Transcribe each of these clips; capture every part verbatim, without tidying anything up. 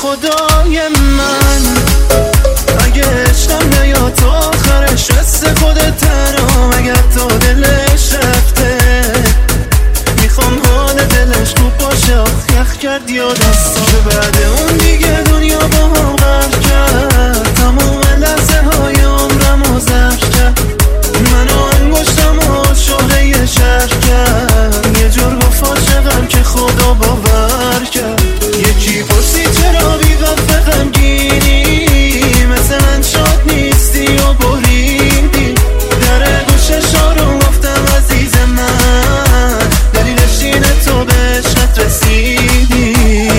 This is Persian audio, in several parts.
خدای من، اگه عشقم نیاد تا آخرش مثل خودت تنم، اگر تو دلش رفته میخوام حال دلش خوب باشه. آخ یخ کردی و دستم که بعد اون دیگه دنیا با هم غرق کرد، تموم لحظه های عمرم و زرق کرد، منو انگشتم و شهره یه شهر کرد، یه جور گفت عاشقم که خدا باور کرد. یکی پرسی چرا بی وقت غمگینی، مثل من شاد نیستی و بریدی، در گوششا رو گفتم عزیز من، دلیلش اینه تو به عشقت رسیدی.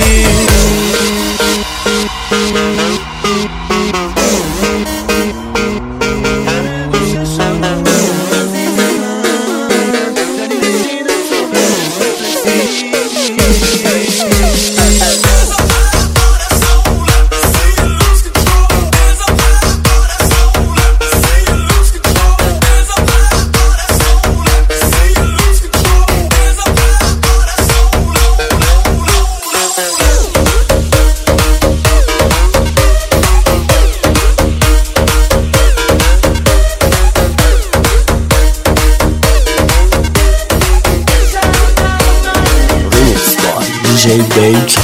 دی جی بیک.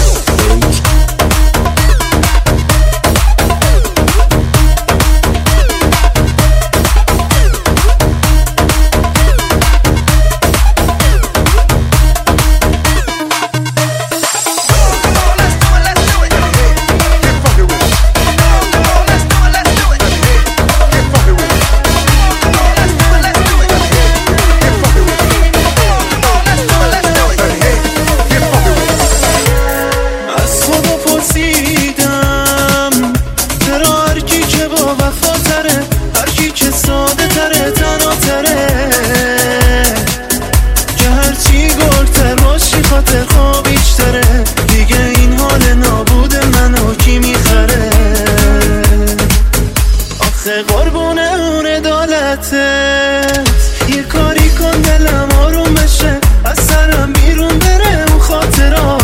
قربون اون عدالتت یه کاری کن دلم آروم بشه، از سرم بیرون بره اون خاطرات،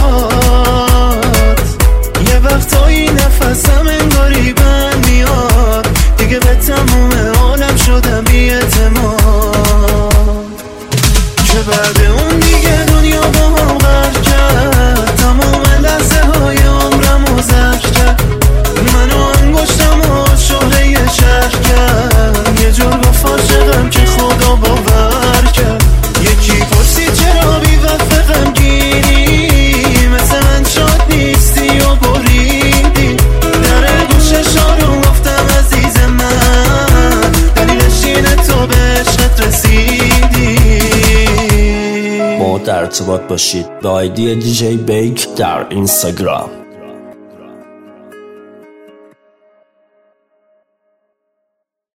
یه وقتایی نفسم انگاری بند میاد، دیگه به تموم عالم شدم بی اعتماد، که بعد اون دیگه دنیا با هم غرق کرد، تموم لحظه های عمرم و زرق کرد، منو انگشتم و شهره یه شهر کرد، یه جور گفت عاشقم که خدا باور کرد. یکی پرسی چرا بی وقت غمگینی، مثل من شاد نیستی و بریدی، در گوششا رو گفتم عزیز من، دلیلش اینه تو به عشقت رسیدی. با در ارتباط باشید با آیدی دی جی بیک در اینستاگرام.